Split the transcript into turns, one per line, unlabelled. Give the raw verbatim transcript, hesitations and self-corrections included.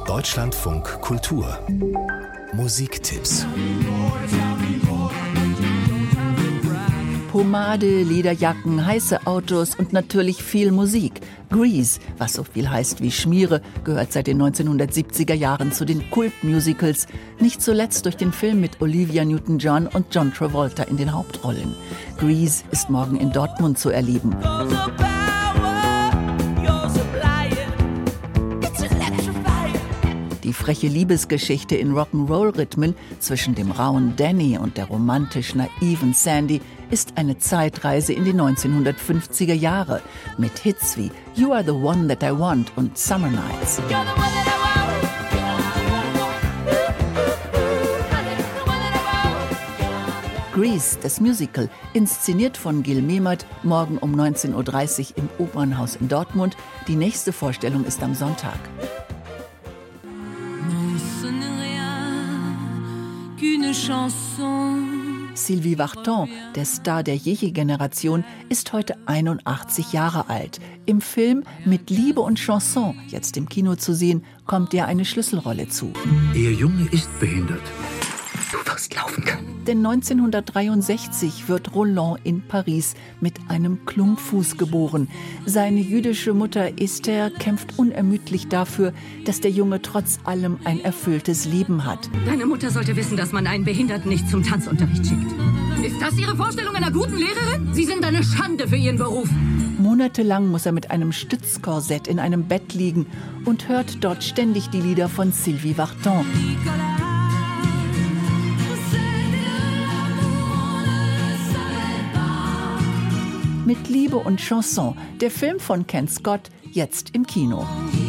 Deutschlandfunk Kultur Musiktipps.
Pomade, Lederjacken, heiße Autos und natürlich viel Musik. Grease, was so viel heißt wie Schmiere, gehört seit den neunzehnhundertsiebziger Jahren zu den Kultmusicals. Nicht zuletzt durch den Film mit Olivia Newton-John und John Travolta in den Hauptrollen. Grease ist morgen in Dortmund zu erleben. Die freche Liebesgeschichte in Rock'n'Roll-Rhythmen zwischen dem rauen Danny und der romantisch naiven Sandy ist eine Zeitreise in die neunzehnhundertfünfziger Jahre mit Hits wie You Are the One That I Want und Summer Nights. Grease, das Musical, inszeniert von Gil Mehmet, morgen um neunzehn Uhr dreißig im Opernhaus in Dortmund. Die nächste Vorstellung ist am Sonntag. Sylvie Vartan, der Star der Jeje-Generation, ist heute einundachtzig Jahre alt. Im Film Mit Liebe und Chanson, jetzt im Kino zu sehen, kommt ihr eine Schlüsselrolle zu.
Ihr Junge ist behindert.
Du wirst laufen können. Denn neunzehnhundertdreiundsechzig wird Roland in Paris mit einem Klumpfuß geboren. Seine jüdische Mutter Esther kämpft unermüdlich dafür, dass der Junge trotz allem ein erfülltes Leben hat.
Deine Mutter sollte wissen, dass man einen Behinderten nicht zum Tanzunterricht schickt. Ist das Ihre Vorstellung einer guten Lehrerin? Sie sind eine Schande für Ihren Beruf.
Monatelang muss er mit einem Stützkorsett in einem Bett liegen und hört dort ständig die Lieder von Sylvie Vartan. Mit Liebe und Chanson, der Film von Ken Scott, jetzt im Kino.